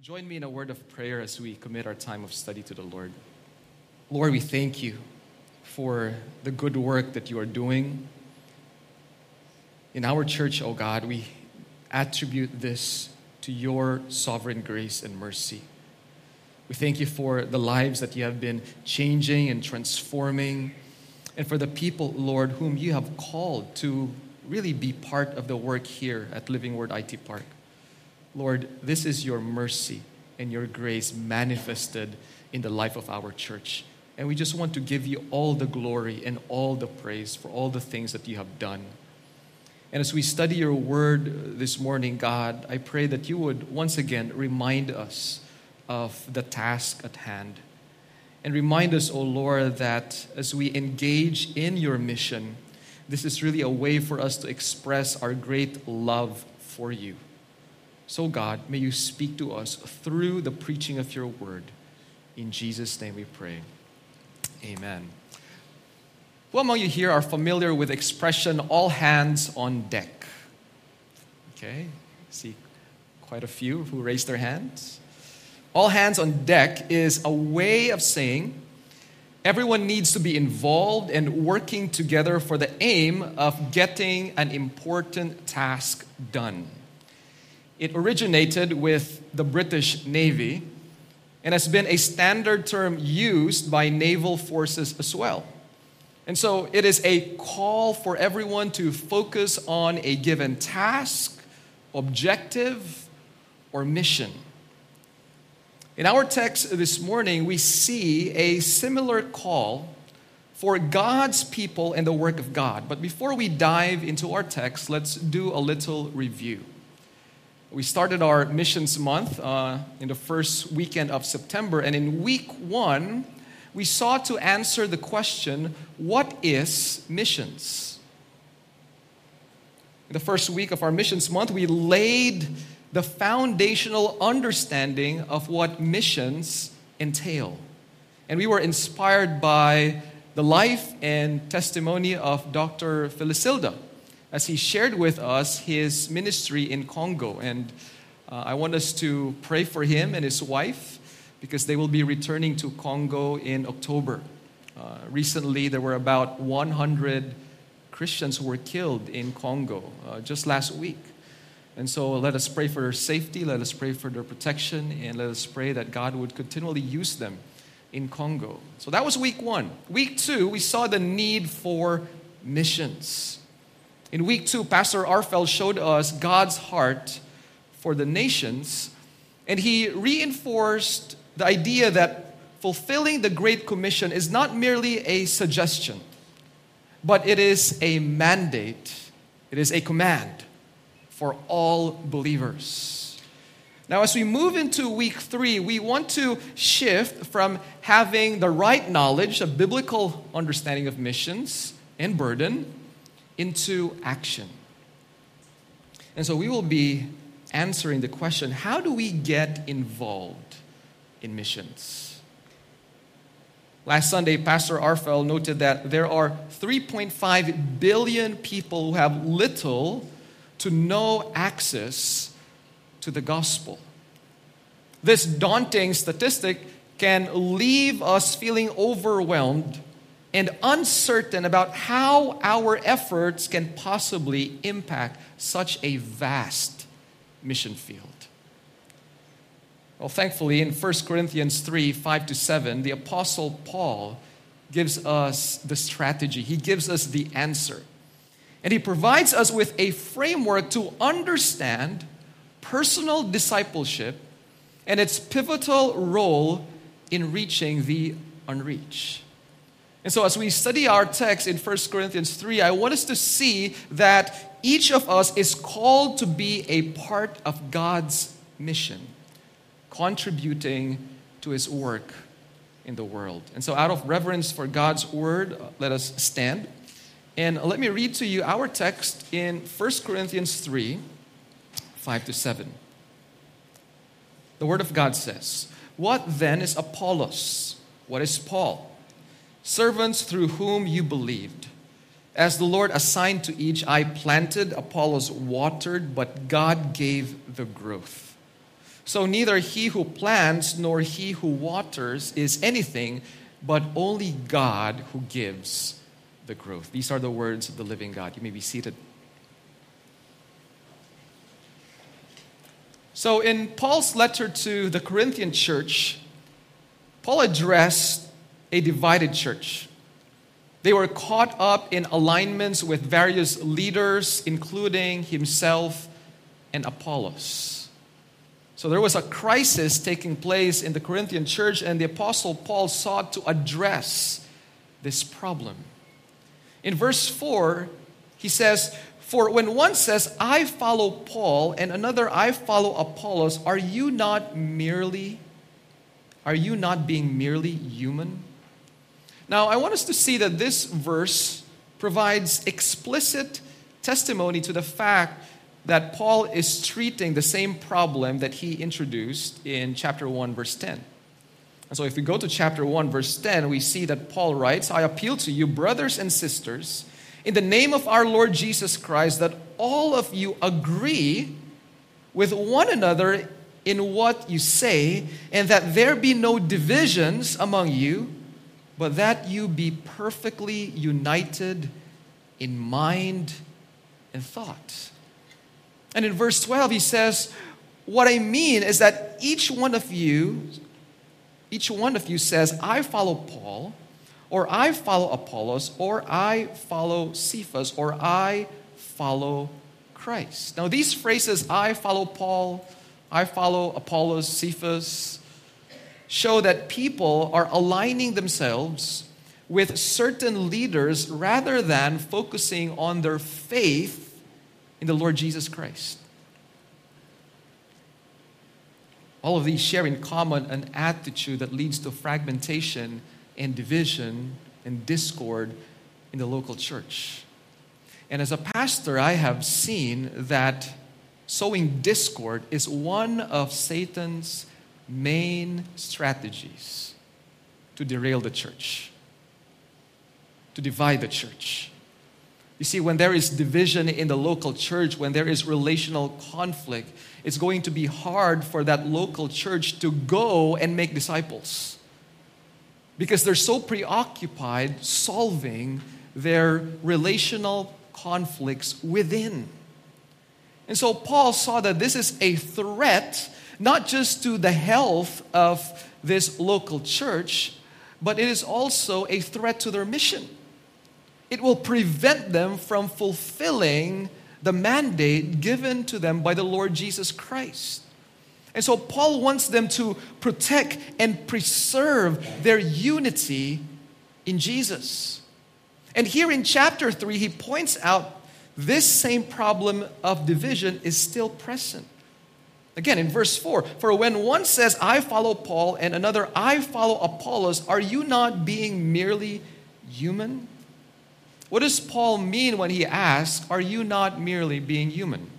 Join me in a word of prayer as we commit our time of study to the Lord. Lord, we thank you for the good work that you are doing in our church, oh God. We attribute this to your sovereign grace and mercy. We thank you for the lives that you have been changing and transforming, and for the people, Lord, whom you have called to really be part of the work here at Living Word IT Park. Lord, this is your mercy and your grace manifested in the life of our church. And we just want to give you all the glory and all the praise for all the things that you have done. And as we study your word this morning, God, I pray that you would once again remind us of the task at hand. And remind us, O Lord, that as we engage in your mission, this is really a way for us to express our great love for you. So God, may you speak to us through the preaching of your word. In Jesus' name we pray. Amen. Who among you here are familiar with the expression, all hands on deck? Okay, see quite a few who raised their hands. All hands on deck is a way of saying everyone needs to be involved and working together for the aim of getting an important task done. It originated with the British Navy and has been a standard term used by naval forces as well. And so it is a call for everyone to focus on a given task, objective, or mission. In our text this morning, we see a similar call for God's people and the work of God. But before we dive into our text, let's do a little review. We started our missions month in the first weekend of September, and in week 1, we sought to answer the question, what is missions? In the first week of our missions month, we laid the foundational understanding of what missions entail. And we were inspired by the life and testimony of Dr. Felicilda as he shared with us his ministry in Congo. And I want us to pray for him and his wife because they will be returning to Congo in October. Recently, there were about 100 Christians who were killed in Congo just last week. And so let us pray for their safety, let us pray for their protection, and let us pray that God would continually use them in Congo. So that was week 1. Week 2, we saw the need for missions. In week 2, Pastor Arfeld showed us God's heart for the nations, and he reinforced the idea that fulfilling the Great Commission is not merely a suggestion, but it is a mandate, it is a command for all believers. Now, as we move into week 3, we want to shift from having the right knowledge, a biblical understanding of missions and burden, into action. And so we will be answering the question, how do we get involved in missions? Last Sunday, Pastor Arfeld noted that there are 3.5 billion people who have little to no access to the gospel. This daunting statistic can leave us feeling overwhelmed and uncertain about how our efforts can possibly impact such a vast mission field. Well, thankfully, in 1 Corinthians 3, 5-7, the Apostle Paul gives us the strategy. He gives us the answer. And he provides us with a framework to understand personal discipleship and its pivotal role in reaching the unreached. And so as we study our text in 1 Corinthians 3, I want us to see that each of us is called to be a part of God's mission, contributing to his work in the world. And so out of reverence for God's word, let us stand. And let me read to you our text in 1 Corinthians 3, 5-7. The word of God says, "What then is Apollos? What is Paul? Servants through whom you believed. As the Lord assigned to each, I planted, Apollos watered, but God gave the growth. So neither he who plants nor he who waters is anything, but only God who gives the growth. These are the words of the living God. You may be seated. So in Paul's letter to the Corinthian church, Paul addressed a divided church. They were caught up in alignments with various leaders, including himself and Apollos. So there was a crisis taking place in the Corinthian church, and the Apostle Paul sought to address this problem. In verse 4, he says, "For when one says, 'I follow Paul,' and another, 'I follow Apollos,' are you not being merely human?" Now, I want us to see that this verse provides explicit testimony to the fact that Paul is treating the same problem that he introduced in chapter 1, verse 10. And so if we go to chapter 1, verse 10, we see that Paul writes, "I appeal to you, brothers and sisters, in the name of our Lord Jesus Christ, that all of you agree with one another in what you say, and that there be no divisions among you, but that you be perfectly united in mind and thought." And in verse 12, he says, "What I mean is that each one of you says, 'I follow Paul,' or 'I follow Apollos,' or 'I follow Cephas,' or 'I follow Christ.'" Now these phrases, "I follow Paul," "I follow Apollos," "Cephas," show that people are aligning themselves with certain leaders rather than focusing on their faith in the Lord Jesus Christ. All of these share in common an attitude that leads to fragmentation and division and discord in the local church. And as a pastor, I have seen that sowing discord is one of Satan's main strategies to derail the church, to divide the church. You see, when there is division in the local church, when there is relational conflict, it's going to be hard for that local church to go and make disciples, because they're so preoccupied solving their relational conflicts within. And so Paul saw that this is a threat not just to the health of this local church, but it is also a threat to their mission. It will prevent them from fulfilling the mandate given to them by the Lord Jesus Christ. And so Paul wants them to protect and preserve their unity in Jesus. And here in chapter 3, he points out this same problem of division is still present. Again, in verse 4, "For when one says, 'I follow Paul,' and another, 'I follow Apollos,' are you not being merely human?" What does Paul mean when he asks, "Are you not merely being human?"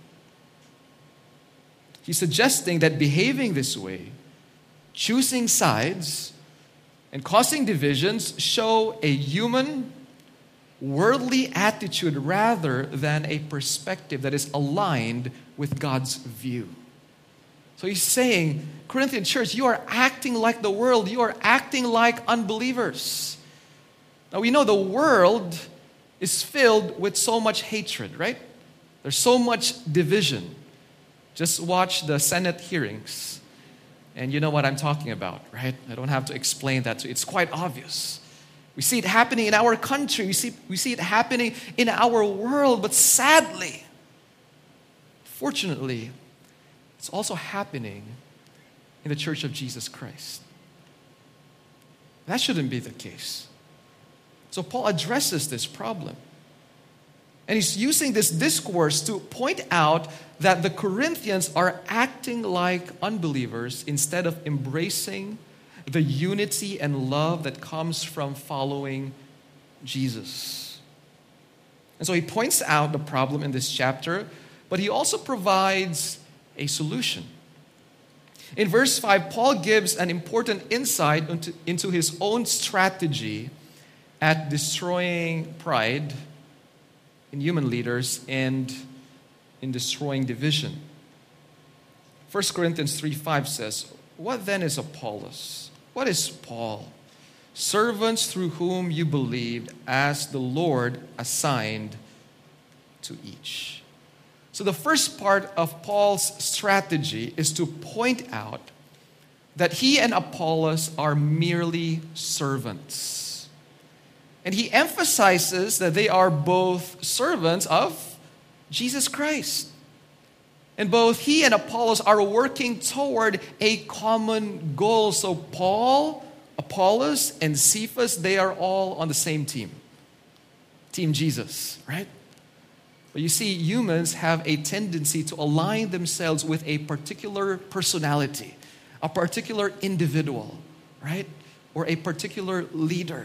He's suggesting that behaving this way, choosing sides, and causing divisions show a human, worldly attitude rather than a perspective that is aligned with God's view. So he's saying, Corinthian church, you are acting like the world. You are acting like unbelievers. Now we know the world is filled with so much hatred, right? There's so much division. Just watch the Senate hearings, and you know what I'm talking about, right? I don't have to explain that to you. It's quite obvious. We see it happening in our country. We see it happening in our world, but sadly, fortunately, it's also happening in the Church of Jesus Christ. That shouldn't be the case. So Paul addresses this problem. And he's using this discourse to point out that the Corinthians are acting like unbelievers instead of embracing the unity and love that comes from following Jesus. And so he points out the problem in this chapter, but he also provides a solution. In verse 5, Paul gives an important insight into his own strategy at destroying pride in human leaders and in destroying division. 1 Corinthians 3:5 says, "What then is Apollos? What is Paul? Servants through whom you believed, as the Lord assigned to each." So the first part of Paul's strategy is to point out that he and Apollos are merely servants. And he emphasizes that they are both servants of Jesus Christ. And both he and Apollos are working toward a common goal. So Paul, Apollos, and Cephas, they are all on the same team. Team Jesus, right? But you see, humans have a tendency to align themselves with a particular personality, a particular individual, right? Or a particular leader.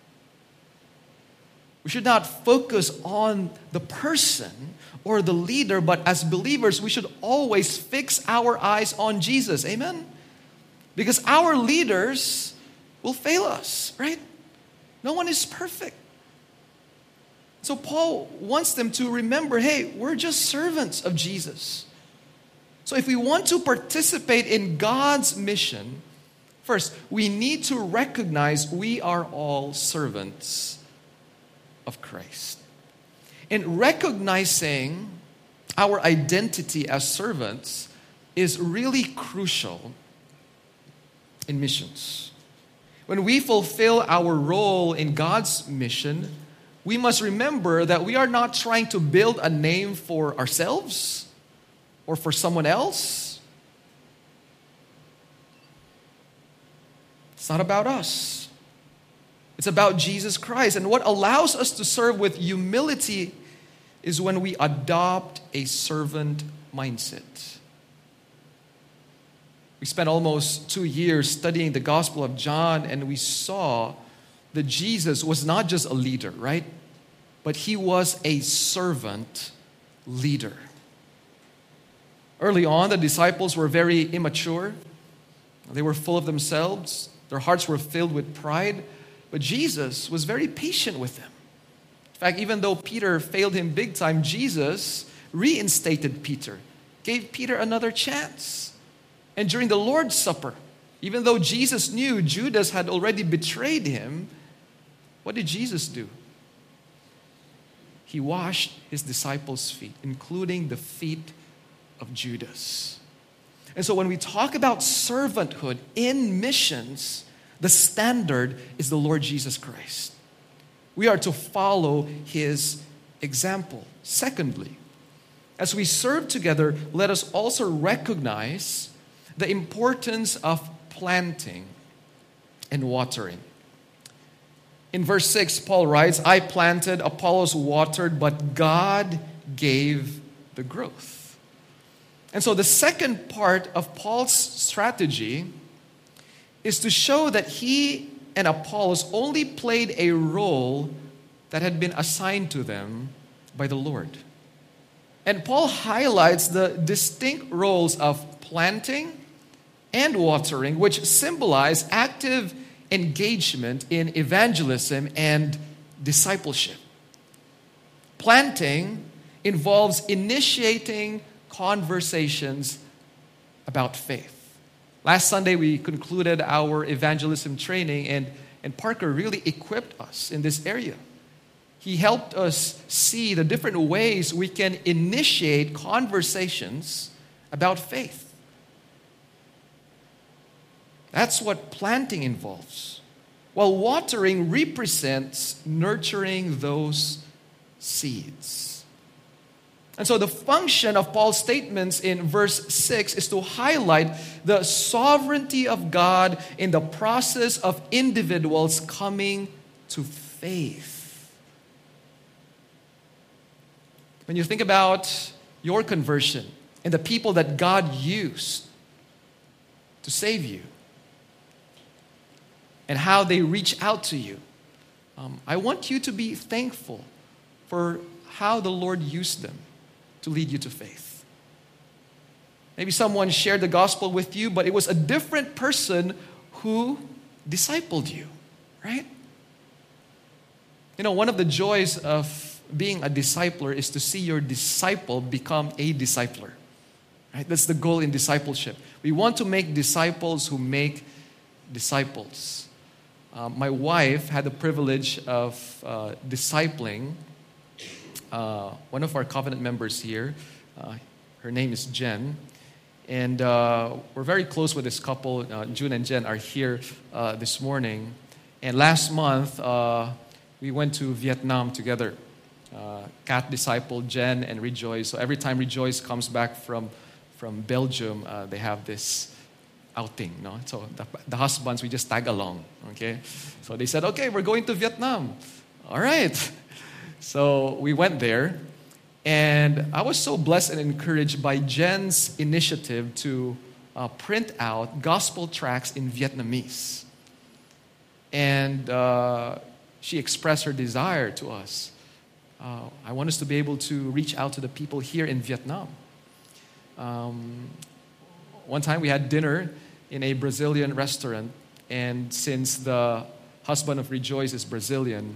We should not focus on the person or the leader, but as believers, we should always fix our eyes on Jesus. Amen? Because our leaders will fail us, right? No one is perfect. So Paul wants them to remember, hey, we're just servants of Jesus. So if we want to participate in God's mission, first, we need to recognize we are all servants of Christ. And recognizing our identity as servants is really crucial in missions. When we fulfill our role in God's mission, we must remember that we are not trying to build a name for ourselves or for someone else. It's not about us. It's about Jesus Christ. And what allows us to serve with humility is when we adopt a servant mindset. We spent almost 2 years studying the Gospel of John, and we saw that Jesus was not just a leader, right? But he was a servant leader. Early on, the disciples were very immature. They were full of themselves. Their hearts were filled with pride. But Jesus was very patient with them. In fact, even though Peter failed him big time, Jesus reinstated Peter, gave Peter another chance. And during the Lord's Supper, even though Jesus knew Judas had already betrayed him, what did Jesus do? He washed his disciples' feet, including the feet of Judas. And so when we talk about servanthood in missions, the standard is the Lord Jesus Christ. We are to follow his example. Secondly, as we serve together, let us also recognize the importance of planting and watering. In verse 6, Paul writes, "I planted, Apollos watered, but God gave the growth." And so the second part of Paul's strategy is to show that he and Apollos only played a role that had been assigned to them by the Lord. And Paul highlights the distinct roles of planting and watering, which symbolize active engagement in evangelism and discipleship. Planting involves initiating conversations about faith. Last Sunday, we concluded our evangelism training, and Parker really equipped us in this area. He helped us see the different ways we can initiate conversations about faith. That's what planting involves, while watering represents nurturing those seeds. And so the function of Paul's statements in verse 6 is to highlight the sovereignty of God in the process of individuals coming to faith. When you think about your conversion and the people that God used to save you and how they reach out to you, I want you to be thankful for how the Lord used them to lead you to faith. Maybe someone shared the gospel with you, but it was a different person who discipled you, right? You know, one of the joys of being a discipler is to see your disciple become a discipler, Right? That's the goal in discipleship. We want to make disciples who make disciples. My wife had the privilege of discipling one of our covenant members here. Her name is Jen. And we're very close with this couple. June and Jen are here this morning. And last month, we went to Vietnam together. Kat discipled Jen and Rejoice. So every time Rejoice comes back from Belgium, they have this outing. No? So the husbands, we just tag along. Okay? So they said, okay, we're going to Vietnam. All right. So we went there. And I was so blessed and encouraged by Jen's initiative to print out gospel tracts in Vietnamese. And she expressed her desire to us. I want us to be able to reach out to the people here in Vietnam. One time we had dinner in a Brazilian restaurant, and since the husband of Rejoice is Brazilian,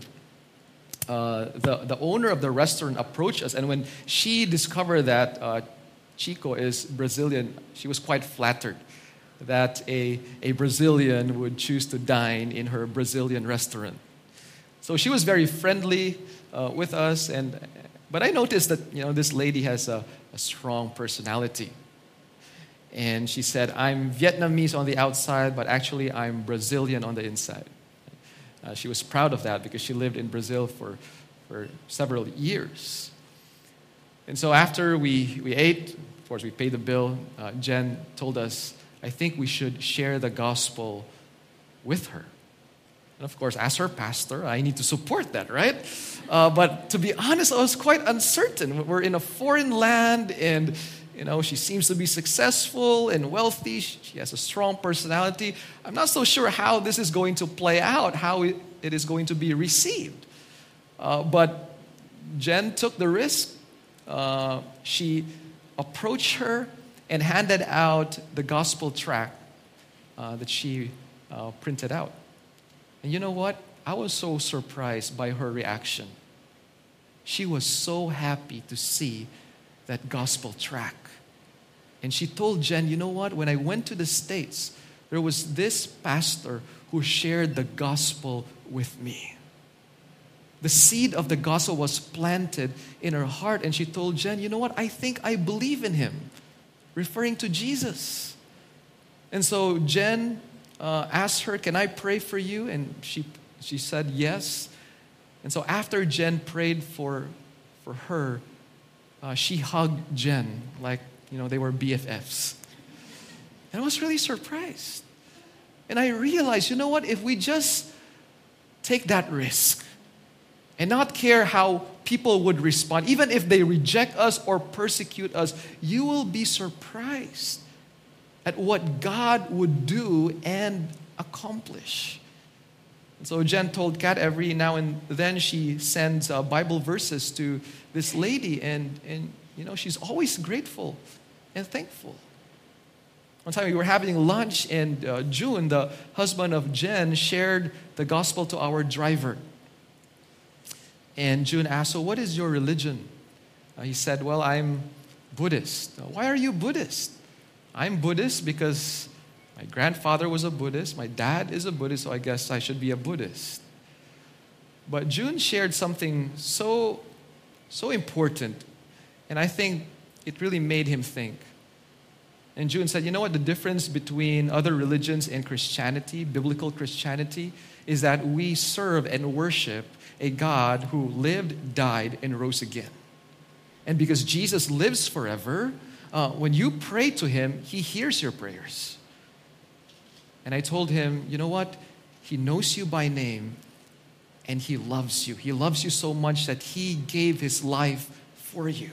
the owner of the restaurant approached us, and when she discovered that Chico is Brazilian, she was quite flattered that a Brazilian would choose to dine in her Brazilian restaurant. So she was very friendly with us, but I noticed that this lady has a strong personality. And she said, I'm Vietnamese on the outside, but actually I'm Brazilian on the inside. She was proud of that because she lived in Brazil for several years. And so after we ate, of course we paid the bill, Jen told us, I think we should share the gospel with her. And of course, as her pastor, I need to support that, right? But to be honest, I was quite uncertain. We're in a foreign land, and she seems to be successful and wealthy. She has a strong personality. I'm not so sure how this is going to play out, how it is going to be received. But Jen took the risk. She approached her and handed out the gospel tract that she printed out. And you know what? I was so surprised by her reaction. She was so happy to see that gospel tract. And she told Jen, you know what? When I went to the States, there was this pastor who shared the gospel with me. The seed of the gospel was planted in her heart, and she told Jen, you know what? I think I believe in him, referring to Jesus. And so Jen asked her, can I pray for you? And she said yes. And so after Jen prayed for her, she hugged Jen like, they were BFFs. And I was really surprised. And I realized, you know what? If we just take that risk and not care how people would respond, even if they reject us or persecute us, you will be surprised at what God would do and accomplish. And so Jen told Kat every now and then she sends Bible verses to this lady, and she's always grateful and thankful. One time we were having lunch, and June, the husband of Jen, shared the gospel to our driver. And June asked, so what is your religion? He said, well, I'm Buddhist. Why are you Buddhist? I'm Buddhist because my grandfather was a Buddhist, my dad is a Buddhist, so I guess I should be a Buddhist. But June shared something so important, and I think it really made him think. And June said, you know what, the difference between other religions and Christianity, biblical Christianity, is that we serve and worship a God who lived, died, and rose again. And because Jesus lives forever, when you pray to him, he hears your prayers. And I told him, you know what? He knows you by name, and he loves you. He loves you so much that he gave his life for you.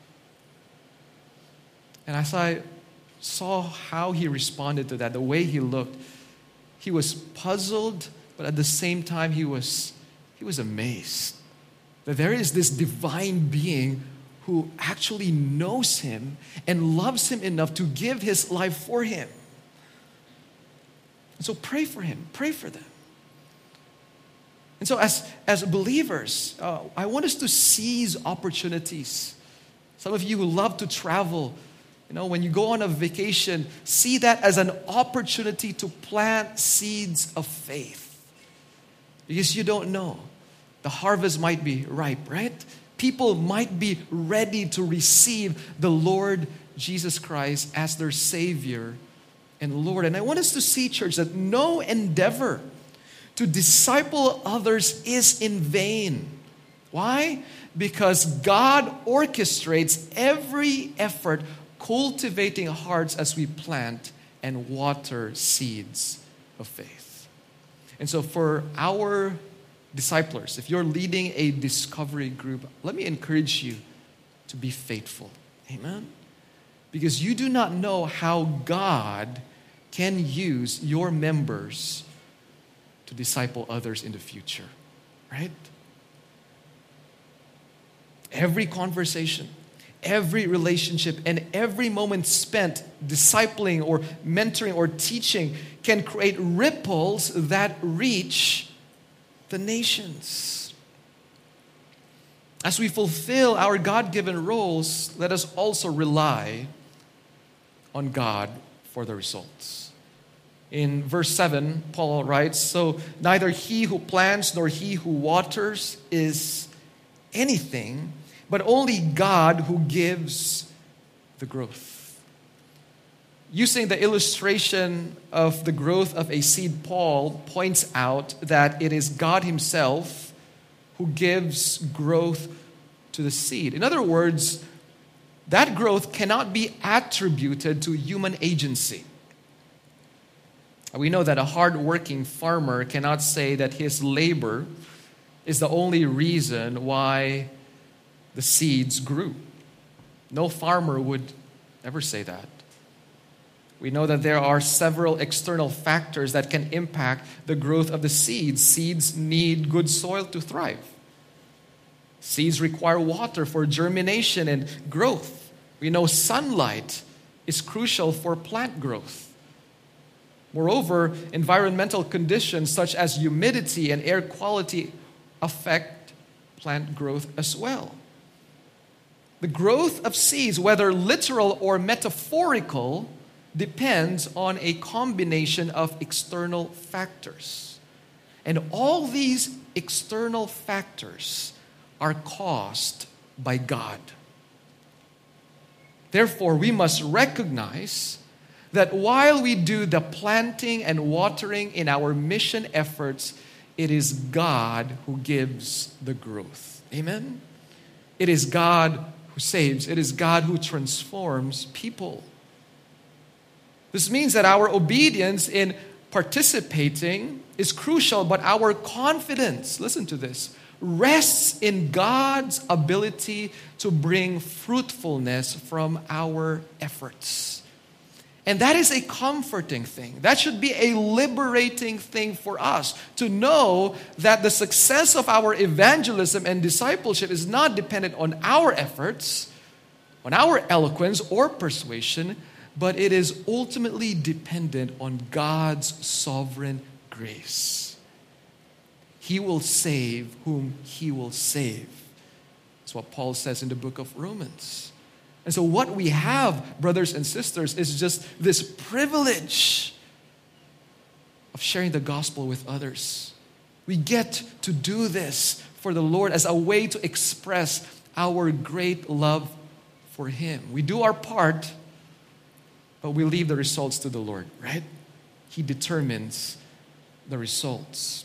And as I saw how he responded to that, the way he looked, he was puzzled, but at the same time he was amazed that there is this divine being who actually knows him and loves him enough to give his life for him. And so pray for him, pray for them. And so as believers, I want us to seize opportunities. Some of you who love to travel, When you go on a vacation, see that as an opportunity to plant seeds of faith. Because you don't know. The harvest might be ripe, right? People might be ready to receive the Lord Jesus Christ as their Savior and Lord. And I want us to see, church, that no endeavor to disciple others is in vain. Why? Because God orchestrates every effort cultivating hearts as we plant and water seeds of faith. And so for our disciplers, if you're leading a discovery group, let me encourage you to be faithful. Amen? Because you do not know how God can use your members to disciple others in the future, right? Every conversation, every relationship, and every moment spent discipling or mentoring or teaching can create ripples that reach the nations. As we fulfill our God-given roles, let us also rely on God for the results. In verse 7, Paul writes, "So neither he who plants nor he who waters is anything, but only God who gives the growth." Using the illustration of the growth of a seed, Paul points out that it is God himself who gives growth to the seed. In other words, that growth cannot be attributed to human agency. We know that a hard-working farmer cannot say that his labor is the only reason why the seeds grew. No farmer would ever say that. We know that there are several external factors that can impact the growth of the seeds. Seeds need good soil to thrive. Seeds require water for germination and growth. We know sunlight is crucial for plant growth. Moreover, environmental conditions such as humidity and air quality affect plant growth as well. The growth of seeds, whether literal or metaphorical, depends on a combination of external factors. And all these external factors are caused by God. Therefore, we must recognize that while we do the planting and watering in our mission efforts, it is God who gives the growth. Amen? It is God who saves. It is God who transforms people. This means that our obedience in participating is crucial, but our confidence, listen to this, rests in God's ability to bring fruitfulness from our efforts. And that is a comforting thing. That should be a liberating thing for us to know that the success of our evangelism and discipleship is not dependent on our efforts, on our eloquence or persuasion, but it is ultimately dependent on God's sovereign grace. He will save whom He will save. That's what Paul says in the book of Romans. And so what we have, brothers and sisters, is just this privilege of sharing the gospel with others. We get to do this for the Lord as a way to express our great love for Him. We do our part, but we leave the results to the Lord, right? He determines the results.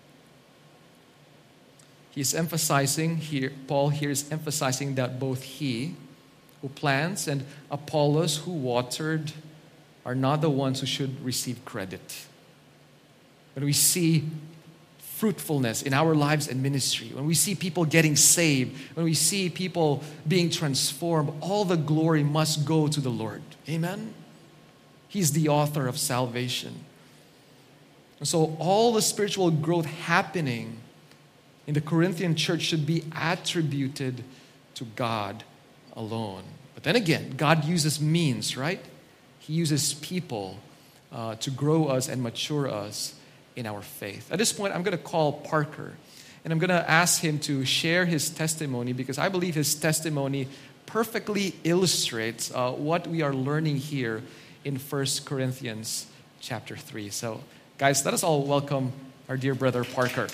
He's emphasizing here, Paul here is emphasizing that both he who plants and Apollos who watered are not the ones who should receive credit. When we see fruitfulness in our lives and ministry, when we see people getting saved, when we see people being transformed, all the glory must go to the Lord. Amen? He's the author of salvation. And so all the spiritual growth happening in the Corinthian church should be attributed to God alone. But then again, God uses means, right? He uses people to grow us and mature us in our faith. At this point, I'm going to call Parker, and I'm going to ask him to share his testimony because I believe his testimony perfectly illustrates what we are learning here in 1 Corinthians chapter 3. So, guys, let us all welcome our dear brother Parker.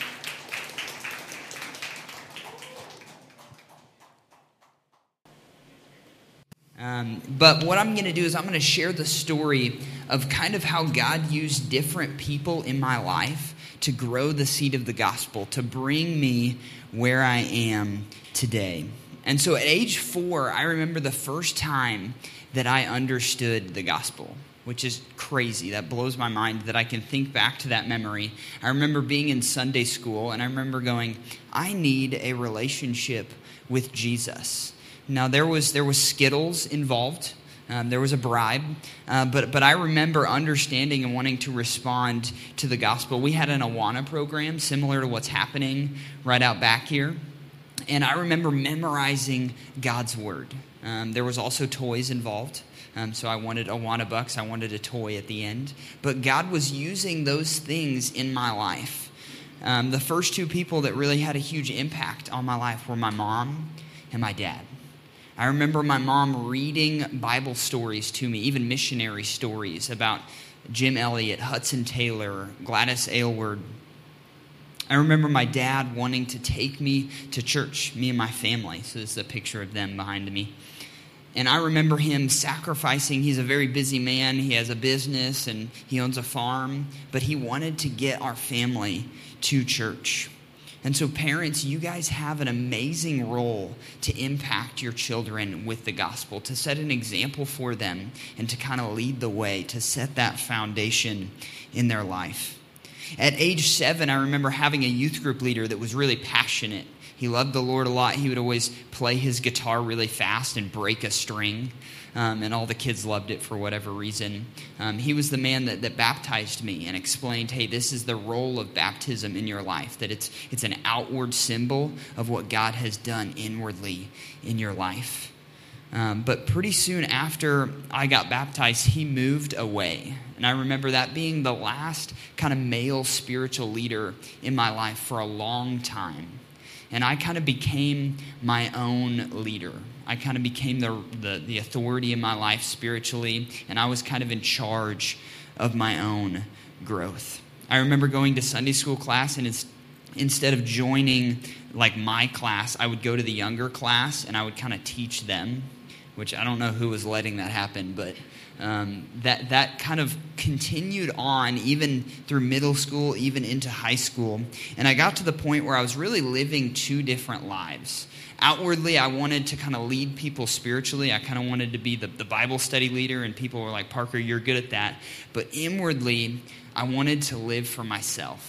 But what I'm going to do is I'm going to share the story of kind of how God used different people in my life to grow the seed of the gospel, to bring me where I am today. And so at age 4, I remember the first time that I understood the gospel, which is crazy. That blows my mind that I can think back to that memory. I remember being in Sunday school, and I remember going, I need a relationship with Jesus. Now, there was Skittles involved. There was a bribe. But I remember understanding and wanting to respond to the gospel. We had an Awana program similar to what's happening right out back here. And I remember memorizing God's word. There was also toys involved. So I wanted Awana bucks. I wanted a toy at the end. But God was using those things in my life. The first two people that really had a huge impact on my life were my mom and my dad. I remember my mom reading Bible stories to me, even missionary stories about Jim Elliot, Hudson Taylor, Gladys Aylward. I remember my dad wanting to take me to church, me and my family. So this is a picture of them behind me. And I remember him sacrificing. He's a very busy man. He has a business and he owns a farm. But he wanted to get our family to church. And so parents, you guys have an amazing role to impact your children with the gospel, to set an example for them and to kind of lead the way, to set that foundation in their life. At age 7, I remember having a youth group leader that was really passionate. He loved the Lord a lot. He would always play his guitar really fast and break a string. And all the kids loved it for whatever reason. He was the man that baptized me and explained, hey, this is the role of baptism in your life, that it's an outward symbol of what God has done inwardly in your life. But pretty soon after I got baptized, he moved away. And I remember that being the last kind of male spiritual leader in my life for a long time. And I kind of became my own leader. I kind of became the authority in my life spiritually, and I was kind of in charge of my own growth. I remember going to Sunday school class, and instead of joining like my class, I would go to the younger class, and I would kind of teach them, which I don't know who was letting that happen, but that kind of continued on even through middle school, even into high school. And I got to the point where I was really living two different lives. Outwardly, I wanted to kind of lead people spiritually. I kind of wanted to be the Bible study leader, and people were like, Parker, you're good at that. But inwardly, I wanted to live for myself.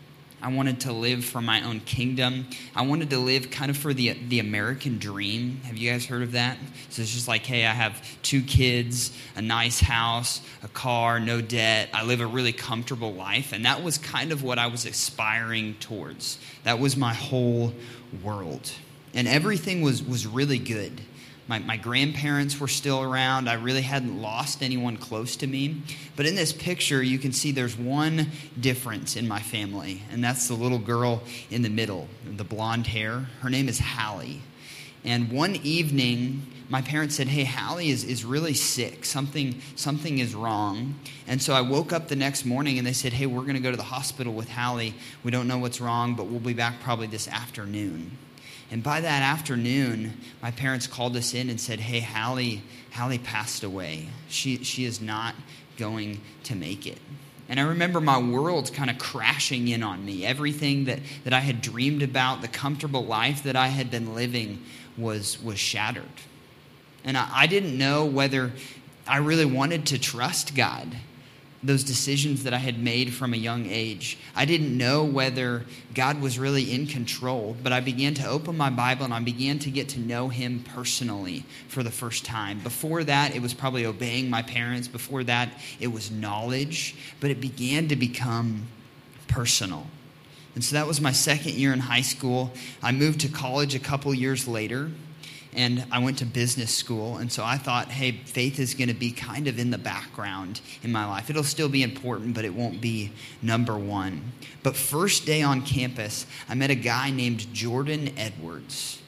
I wanted to live for my own kingdom. I wanted to live kind of for the American dream. Have you guys heard of that? So it's just like, hey, I have 2 kids, a nice house, a car, no debt. I live a really comfortable life. And that was kind of what I was aspiring towards. That was my whole world. And everything was really good. My grandparents were still around. I really hadn't lost anyone close to me. But in this picture, you can see there's one difference in my family, and that's the little girl in the middle, the blonde hair. Her name is Hallie. And one evening, my parents said, hey, Hallie is really sick. Something is wrong. And so I woke up the next morning, and they said, hey, we're going to go to the hospital with Hallie. We don't know what's wrong, but we'll be back probably this afternoon. And by that afternoon, my parents called us in and said, hey, Hallie passed away. She is not going to make it. And I remember my world kind of crashing in on me. Everything that I had dreamed about, the comfortable life that I had been living was shattered. And I didn't know whether I really wanted to trust God. Those decisions that I had made from a young age. I didn't know whether God was really in control, but I began to open my Bible and I began to get to know Him personally for the first time. Before that, it was probably obeying my parents. Before that, it was knowledge, but it began to become personal. And so that was my second year in high school. I moved to college a couple years later. And I went to business school, and so I thought, hey, faith is going to be kind of in the background in my life. It'll still be important, but it won't be number one. But first day on campus, I met a guy named Jordan Edwards.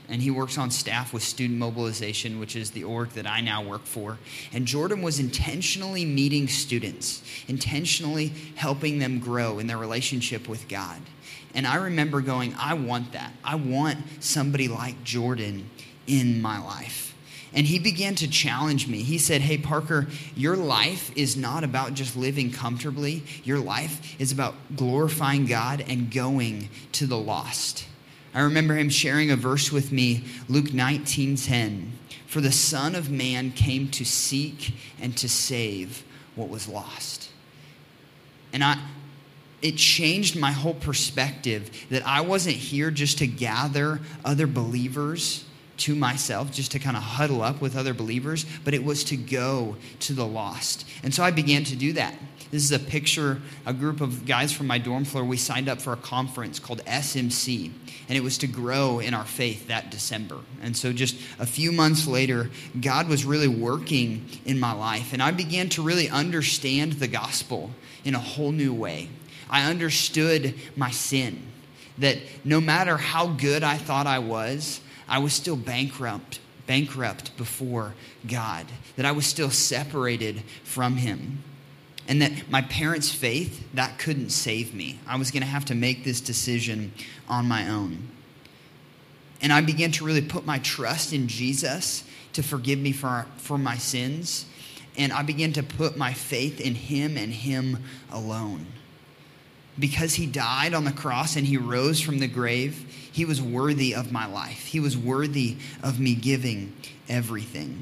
and he works on staff with Student Mobilization, which is the org that I now work for. And Jordan was intentionally meeting students, intentionally helping them grow in their relationship with God. And I remember going, I want that. I want somebody like Jordan in my life. And he began to challenge me. He said, hey, Parker, your life is not about just living comfortably. Your life is about glorifying God and going to the lost. I remember him sharing a verse with me, Luke 19:10. For the Son of Man came to seek and to save what was lost. And it changed my whole perspective that I wasn't here just to gather other believers to myself, just to kind of huddle up with other believers, but it was to go to the lost. And so I began to do that. This is a picture, a group of guys from my dorm floor. We signed up for a conference called SMC, and it was to grow in our faith that December. And so just a few months later, God was really working in my life, and I began to really understand the gospel in a whole new way. I understood my sin, that no matter how good I thought I was still bankrupt before God, that I was still separated from him, and that my parents' faith, that couldn't save me. I was going to have to make this decision on my own. And I began to really put my trust in Jesus to forgive me for my sins, and I began to put my faith in him and him alone. Because he died on the cross and he rose from the grave, he was worthy of my life. He was worthy of me giving everything.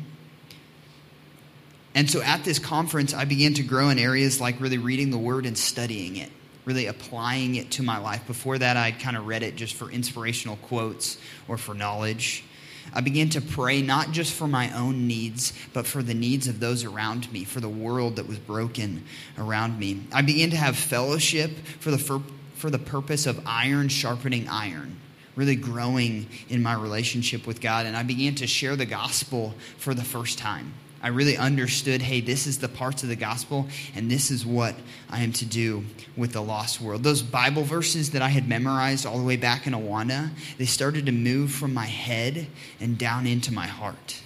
And so at this conference, I began to grow in areas like really reading the Word and studying it, really applying it to my life. Before that, I kind of read it just for inspirational quotes or for knowledge. I began to pray not just for my own needs, but for the needs of those around me, for the world that was broken around me. I began to have fellowship for the purpose of iron sharpening iron, really growing in my relationship with God. And I began to share the gospel for the first time. I really understood, hey, this is the parts of the gospel, and this is what I am to do with the lost world. Those Bible verses that I had memorized all the way back in Awana, they started to move from my head and down into my heart.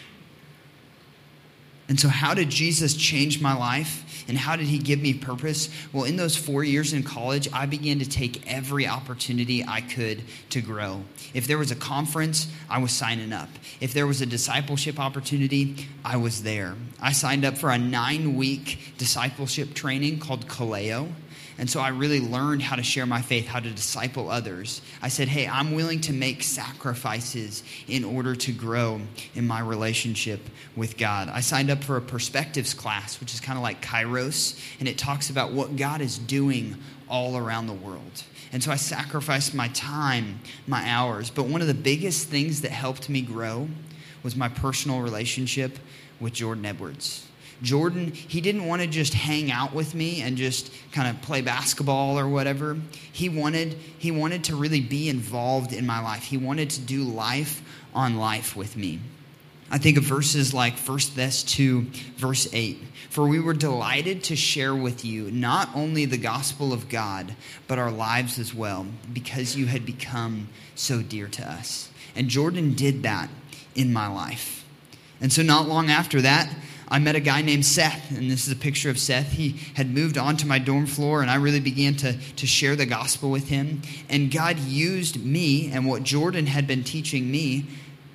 And so how did Jesus change my life, and how did he give me purpose? Well, in those 4 years in college, I began to take every opportunity I could to grow. If there was a conference, I was signing up. If there was a discipleship opportunity, I was there. I signed up for a 9-week discipleship training called Kaleo. And so I really learned how to share my faith, how to disciple others. I said, hey, I'm willing to make sacrifices in order to grow in my relationship with God. I signed up for a perspectives class, which is kind of like Kairos, and it talks about what God is doing all around the world. And so I sacrificed my time, my hours. But one of the biggest things that helped me grow was my personal relationship with Jordan Edwards. Jordan, he didn't want to just hang out with me and just kind of play basketball or whatever. He wanted to really be involved in my life. He wanted to do life on life with me. I think of verses like 1 Thess 2, verse 8. For we were delighted to share with you not only the gospel of God, but our lives as well, because you had become so dear to us. And Jordan did that in my life. And so not long after that, I met a guy named Seth, and this is a picture of Seth. He had moved onto my dorm floor, and I really began to share the gospel with him. And God used me and what Jordan had been teaching me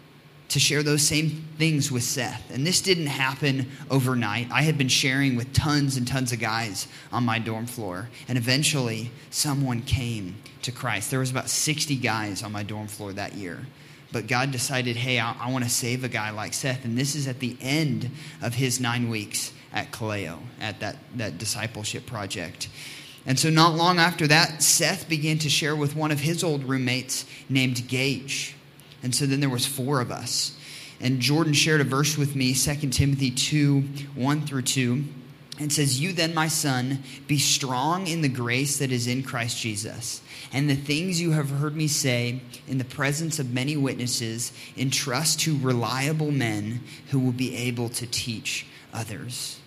to share those same things with Seth. And this didn't happen overnight. I had been sharing with tons and tons of guys on my dorm floor, and eventually someone came to Christ. There was about 60 guys on my dorm floor that year. But God decided, hey, I want to save a guy like Seth. And this is at the end of his 9 weeks at Kaleo, at that discipleship project. And so not long after that, Seth began to share with one of his old roommates named Gage. And so then there was 4 of us. And Jordan shared a verse with me, 2 Timothy 2, 1 through 2. It says, you then, my son, be strong in the grace that is in Christ Jesus. And the things you have heard me say in the presence of many witnesses, entrust to reliable men who will be able to teach others.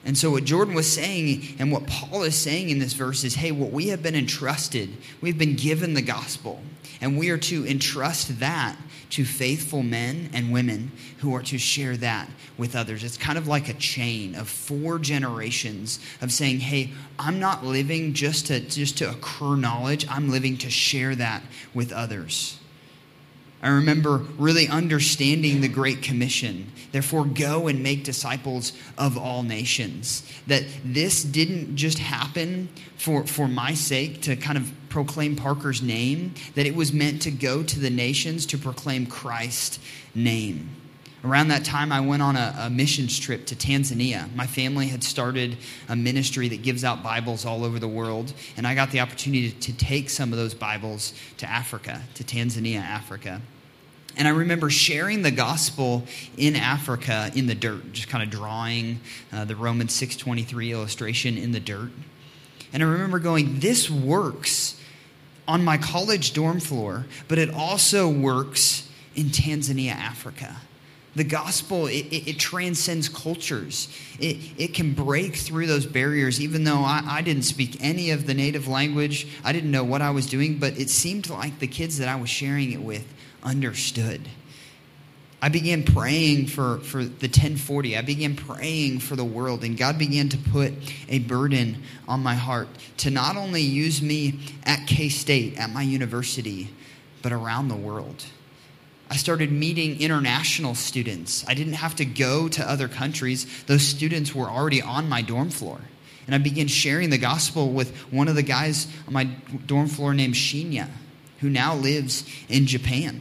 And so what Jordan was saying and what Paul is saying in this verse is, hey, what we have been entrusted, we've been given the gospel, and we are to entrust that to faithful men and women who are to share that with others. It's kind of like a chain of 4 generations of saying, hey, I'm not living just to accrue knowledge. I'm living to share that with others. I remember really understanding the Great Commission. Therefore, go and make disciples of all nations. That this didn't just happen for my sake to kind of proclaim Parker's name. That it was meant to go to the nations to proclaim Christ's name. Around that time, I went on a missions trip to Tanzania. My family had started a ministry that gives out Bibles all over the world. And I got the opportunity to take some of those Bibles to Africa, to Tanzania, Africa. And I remember sharing the gospel in Africa in the dirt, just kind of drawing the Romans 6:23 illustration in the dirt. And I remember going, this works on my college dorm floor, but it also works in Tanzania, Africa. The gospel, it transcends cultures. It can break through those barriers, even though I didn't speak any of the native language. I didn't know what I was doing, but it seemed like the kids that I was sharing it with understood. I began praying for the 1040. I began praying for the world, and God began to put a burden on my heart to not only use me at K-State, at my university, but around the world. I started meeting international students. I didn't have to go to other countries. Those students were already on my dorm floor. And I began sharing the gospel with one of the guys on my dorm floor named Shinya, who now lives in Japan.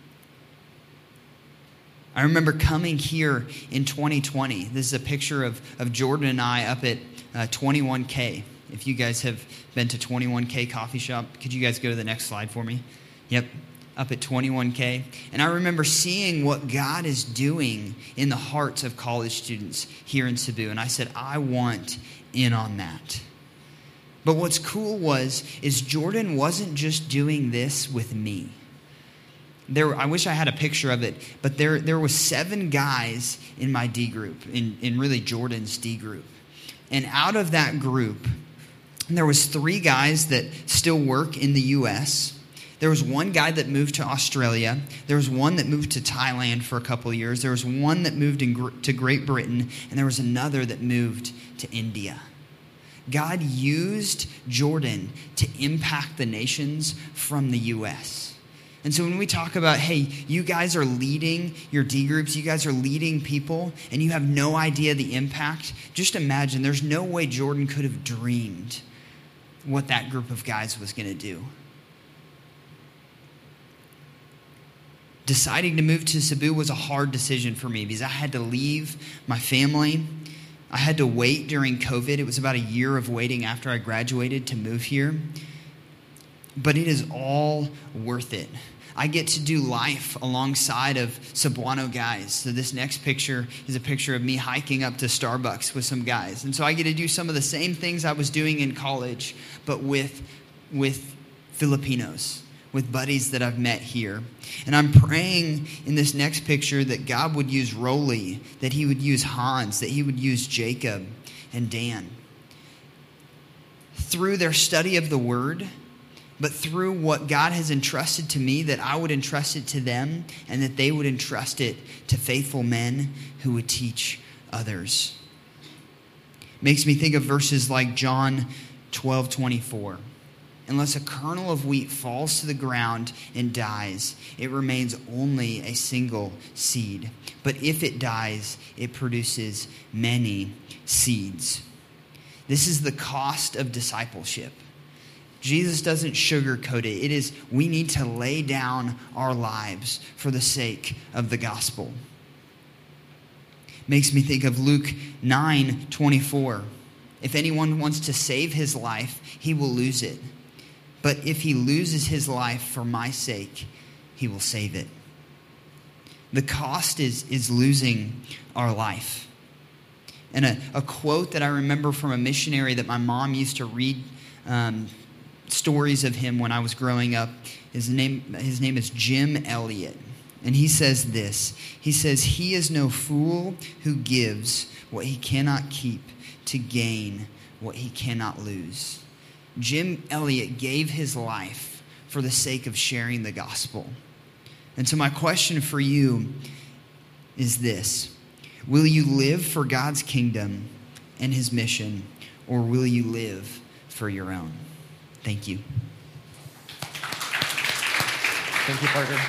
I remember coming here in 2020. This is a picture of Jordan and I up at 21K. If you guys have been to 21K Coffee Shop, could you guys go to the next slide for me? Yep, up at 21K. And I remember seeing what God is doing in the hearts of college students here in Cebu. And I said, I want in on that. But what's cool is Jordan wasn't just doing this with me. I wish I had a picture of it, but there was 7 guys in my D group, in really Jordan's D group. And out of that group, there was 3 guys that still work in the U.S. There was 1 guy that moved to Australia. There was 1 that moved to Thailand for a couple of years. There was 1 that moved to Great Britain, and there was another that moved to India. God used Jordan to impact the nations from the U.S. And so when we talk about, hey, you guys are leading your D groups, you guys are leading people, and you have no idea the impact, just imagine there's no way Jordan could have dreamed what that group of guys was going to do. Deciding to move to Cebu was a hard decision for me because I had to leave my family. I had to wait during COVID. It was about a year of waiting after I graduated to move here. But it is all worth it. I get to do life alongside of Cebuano guys. So this next picture is a picture of me hiking up to Starbucks with some guys. And so I get to do some of the same things I was doing in college, but with Filipinos, with buddies that I've met here. And I'm praying in this next picture that God would use Rolly, that he would use Hans, that he would use Jacob and Dan. Through their study of the Word, but through what God has entrusted to me, that I would entrust it to them and that they would entrust it to faithful men who would teach others. Makes me think of verses like John 12:24. Unless a kernel of wheat falls to the ground and dies, it remains only a single seed. But if it dies, it produces many seeds. This is the cost of discipleship. Jesus doesn't sugarcoat it. It is, we need to lay down our lives for the sake of the gospel. Makes me think of Luke 9:24. If anyone wants to save his life, he will lose it. But if he loses his life for my sake, he will save it. The cost is losing our life. And a quote that I remember from a missionary that my mom used to read stories of him when I was growing up. His name is Jim Elliot. And he says this. He says, "He is no fool who gives what he cannot keep to gain what he cannot lose. Jim Elliot gave his life for the sake of sharing the gospel. And so my question for you is this: will you live for God's kingdom and his mission, or will you live for your own? Thank you. Thank you, Parker.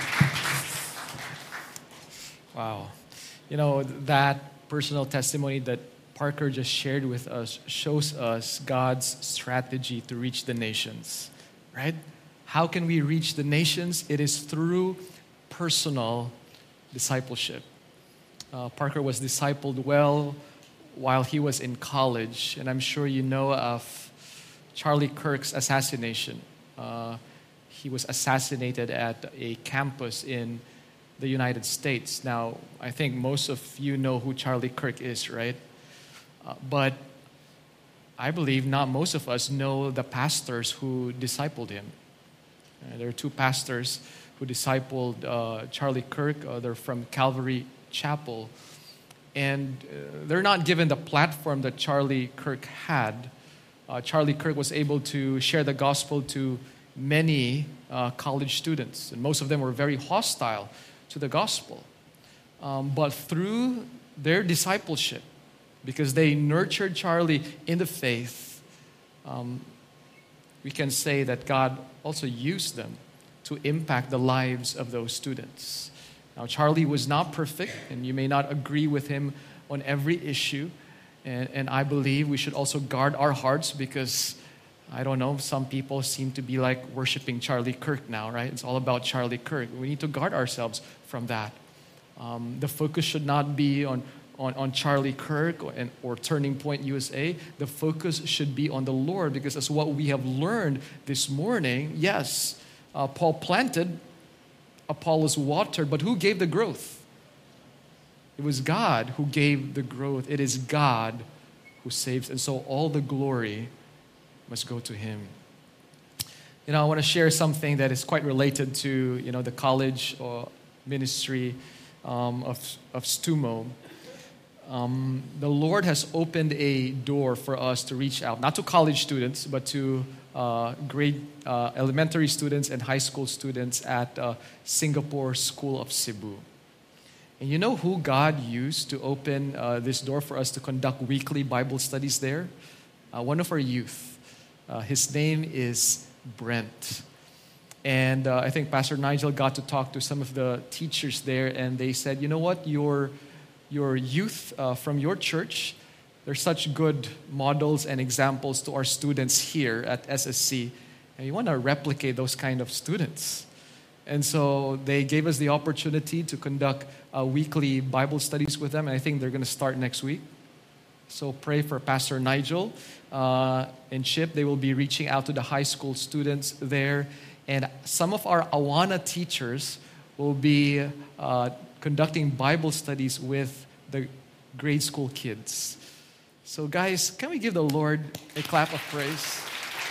Wow. You know, that personal testimony that Parker just shared with us shows us God's strategy to reach the nations, right? How can we reach the nations? It is through personal discipleship. Parker was discipled well while he was in college, and I'm sure you know of Charlie Kirk's assassination. He was assassinated at a campus in the United States. Now, I think most of you know who Charlie Kirk is, right? But I believe not most of us know the pastors who discipled him. There are two pastors who discipled Charlie Kirk. They're from Calvary Chapel. And they're not given the platform that Charlie Kirk had. Charlie Kirk was able to share the gospel to many college students, and most of them were very hostile to the gospel. But through their discipleship, because they nurtured Charlie in the faith, we can say that God also used them to impact the lives of those students. Now, Charlie was not perfect, and you may not agree with him on every issue. And I believe we should also guard our hearts because, I don't know, some people seem to be like worshiping Charlie Kirk now, right? It's all about Charlie Kirk. We need to guard ourselves from that. The focus should not be on Charlie Kirk or Turning Point USA. The focus should be on the Lord, because as what we have learned this morning, yes, Paul planted, Apollos watered, but who gave the growth? It was God who gave the growth. It is God who saves. And so all the glory must go to him. You know, I want to share something that is quite related to, you know, the college or ministry of Stumo. The Lord has opened a door for us to reach out, not to college students, but to elementary students and high school students at Singapore School of Cebu. And you know who God used to open this door for us to conduct weekly Bible studies there? One of our youth. His name is Brent. And I think Pastor Nigel got to talk to some of the teachers there, and they said, you know what, your youth from your church, they're such good models and examples to our students here at SSC. And you want to replicate those kind of students. And so they gave us the opportunity to conduct weekly Bible studies with them. And I think they're going to start next week. So pray for Pastor Nigel and Chip. They will be reaching out to the high school students there. And some of our Awana teachers will be conducting Bible studies with the grade school kids. So guys, can we give the Lord a clap of praise?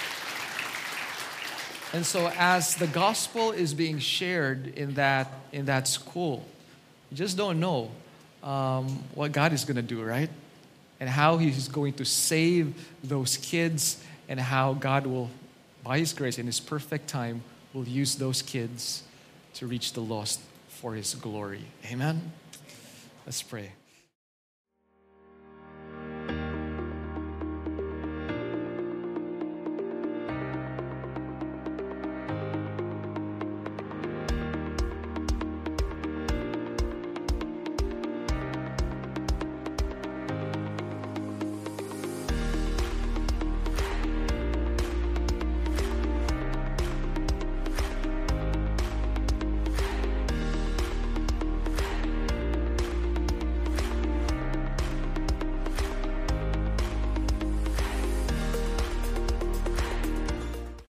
And so as the gospel is being shared in that school, you just don't know what God is going to do, right? And how he's going to save those kids, and how God will, by his grace, in his perfect time, will use those kids to reach the lost for his glory. Amen? Let's pray.